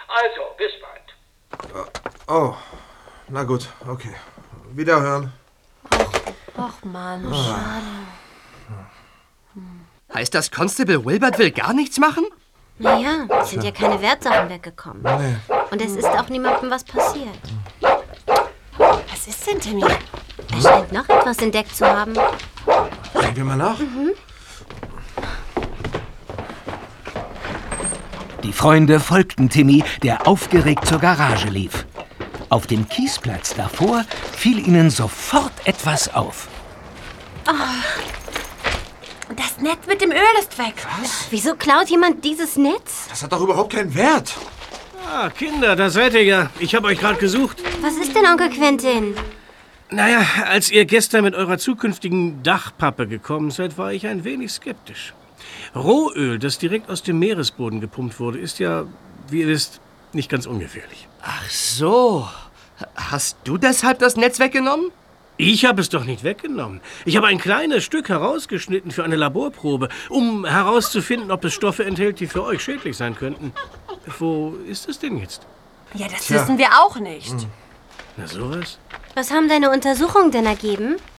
Also, bis bald. Oh, na gut, okay. Wiederhören. Ach Mann, schade. Heißt das, Constable Wilbert will gar nichts machen? Naja, es sind ja keine Wertsachen weggekommen. Nee. Und es ist auch niemandem was passiert. Was ist denn, Timmy? Er scheint noch etwas entdeckt zu haben. Sehen wir mal nach. Die Freunde folgten Timmy, der aufgeregt zur Garage lief. Auf dem Kiesplatz davor fiel ihnen sofort etwas auf. Das Netz mit dem Öl ist weg. Wieso klaut jemand dieses Netz? Das hat doch überhaupt keinen Wert. Ah, Kinder, da seid ihr ja. Ich habe euch gerade gesucht. Was ist denn, Onkel Quentin? Naja, als ihr gestern mit eurer zukünftigen Dachpappe gekommen seid, war ich ein wenig skeptisch. Rohöl, das direkt aus dem Meeresboden gepumpt wurde, ist ja, wie ihr wisst, nicht ganz ungefährlich. Ach so. Hast du deshalb das Netz weggenommen? Ich habe es doch nicht weggenommen. Ich habe ein kleines Stück herausgeschnitten für eine Laborprobe, um herauszufinden, ob es Stoffe enthält, die für euch schädlich sein könnten. Wo ist es denn jetzt? Ja, das wissen wir auch nicht. Na sowas? Was haben deine Untersuchungen denn ergeben?